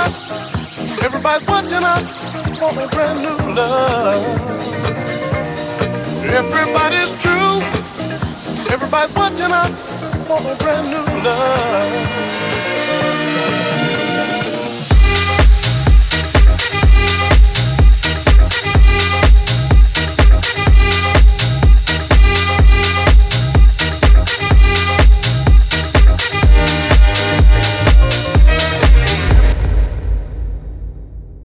Everybody's watching us for a brand new love. Everybody's true. Everybody's watching us for a brand new love.